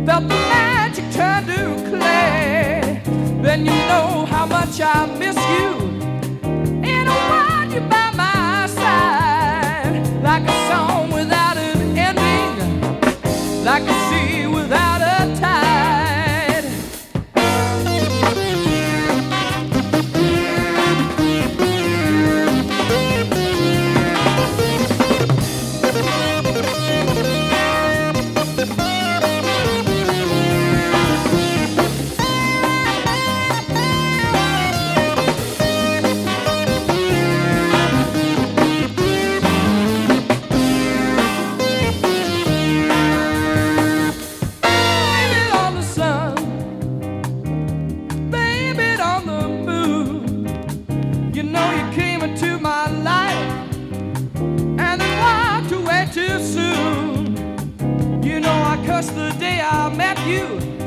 felt the magic turn to clay. Then you know how much I miss you. And I want you by my side, like a song without an ending, like a sea without a tide. Too soon, you know I cursed the day I met you.